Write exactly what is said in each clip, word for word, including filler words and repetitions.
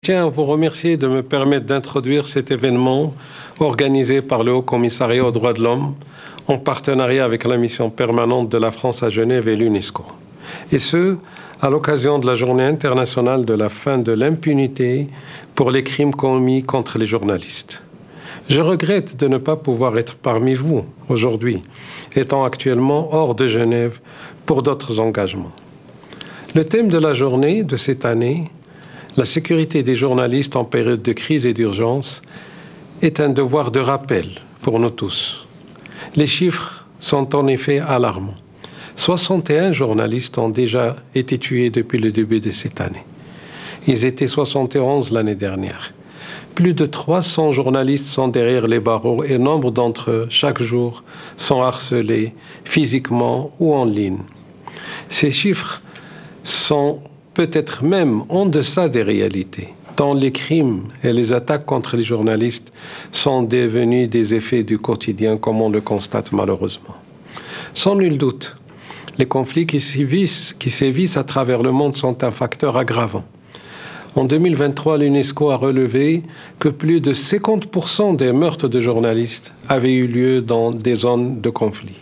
Je tiens à vous remercier de me permettre d'introduire cet événement organisé par le Haut Commissariat aux droits de l'homme en partenariat avec la mission permanente de la France à Genève et l'UNESCO. Et ce, à l'occasion de la Journée internationale de la fin de l'impunité pour les crimes commis contre les journalistes. Je regrette de ne pas pouvoir être parmi vous aujourd'hui, étant actuellement hors de Genève pour d'autres engagements. Le thème de la journée de cette année, la sécurité des journalistes en période de crise et d'urgence, est un devoir de rappel pour nous tous. Les chiffres sont en effet alarmants. soixante et un journalistes ont déjà été tués depuis le début de cette année. Ils étaient soixante et onze l'année dernière. Plus de trois cents journalistes sont derrière les barreaux et nombre d'entre eux, chaque jour, sont harcelés physiquement ou en ligne. Ces chiffres sont peut-être même en deçà des réalités, tant les crimes et les attaques contre les journalistes sont devenus des effets du quotidien, comme on le constate malheureusement. Sans nul doute, les conflits qui sévissent, qui sévissent à travers le monde sont un facteur aggravant. En deux mille vingt-trois, l'UNESCO a relevé que plus de cinquante pour cent des meurtres de journalistes avaient eu lieu dans des zones de conflit.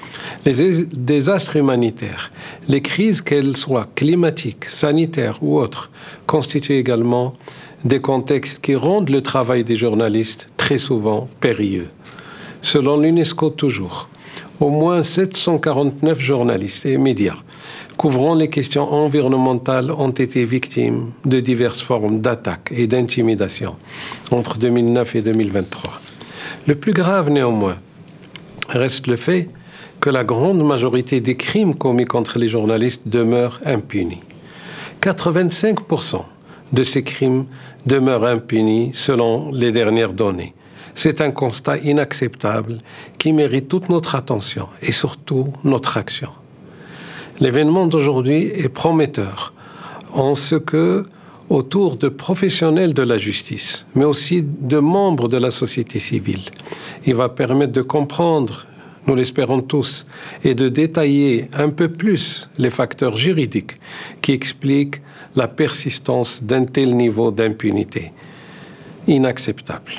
Les désastres humanitaires, les crises, qu'elles soient climatiques, sanitaires ou autres, constituent également des contextes qui rendent le travail des journalistes très souvent périlleux. Selon l'UNESCO toujours, au moins sept cent quarante-neuf journalistes et médias couvrant les questions environnementales ont été victimes de diverses formes d'attaques et d'intimidation entre deux mille neuf et deux mille vingt-trois. Le plus grave néanmoins reste le fait que la grande majorité des crimes commis contre les journalistes demeurent impunis. quatre-vingt-cinq pour cent de ces crimes demeurent impunis selon les dernières données. C'est un constat inacceptable qui mérite toute notre attention et surtout notre action. L'événement d'aujourd'hui est prometteur en ce que, autour de professionnels de la justice, mais aussi de membres de la société civile, il va permettre de comprendre, nous l'espérons tous, et de détailler un peu plus les facteurs juridiques qui expliquent la persistance d'un tel niveau d'impunité inacceptable.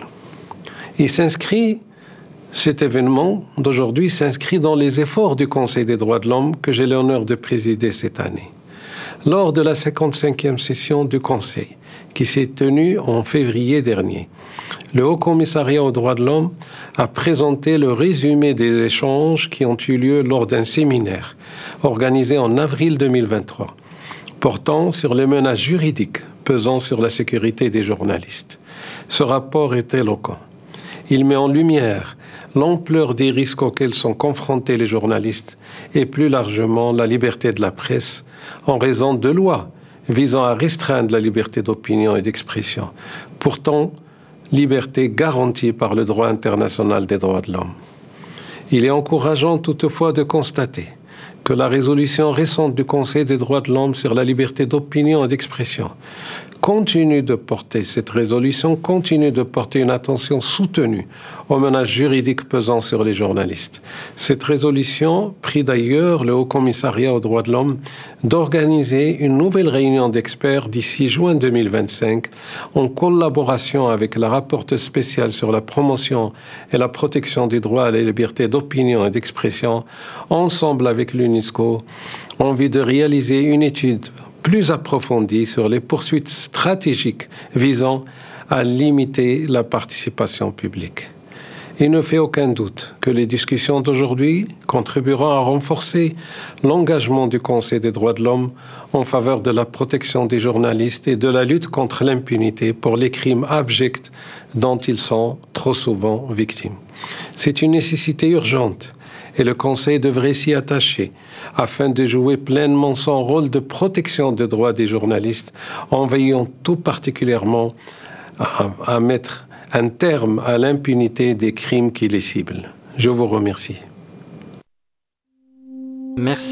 Il s'inscrit, cet événement d'aujourd'hui s'inscrit dans les efforts du Conseil des droits de l'homme que j'ai l'honneur de présider cette année. Lors de la cinquante-cinquième session du Conseil, qui s'est tenue en février dernier, le Haut Commissariat aux droits de l'homme a présenté le résumé des échanges qui ont eu lieu lors d'un séminaire organisé en avril deux mille vingt-trois, portant sur les menaces juridiques pesant sur la sécurité des journalistes. Ce rapport est éloquent. Il met en lumière l'ampleur des risques auxquels sont confrontés les journalistes et plus largement la liberté de la presse en raison de lois visant à restreindre la liberté d'opinion et d'expression, pourtant liberté garantie par le droit international des droits de l'homme. Il est encourageant toutefois de constater que la résolution récente du Conseil des droits de l'homme sur la liberté d'opinion et d'expression continue de porter, cette résolution continue de porter une attention soutenue aux menaces juridiques pesant sur les journalistes. Cette résolution prie d'ailleurs le Haut Commissariat aux droits de l'homme d'organiser une nouvelle réunion d'experts d'ici juin deux mille vingt-cinq en collaboration avec la rapporteure spéciale sur la promotion et la protection des droits à la liberté d'opinion et d'expression, ensemble avec l'UNESCO, en vue de réaliser une étude plus approfondie sur les poursuites stratégiques visant à limiter la participation publique. Il ne fait aucun doute que les discussions d'aujourd'hui contribueront à renforcer l'engagement du Conseil des droits de l'homme en faveur de la protection des journalistes et de la lutte contre l'impunité pour les crimes abjects dont ils sont trop souvent victimes. C'est une nécessité urgente et le Conseil devrait s'y attacher afin de jouer pleinement son rôle de protection des droits des journalistes en veillant tout particulièrement à, à mettre un terme à l'impunité des crimes qui les ciblent. Je vous remercie. Merci.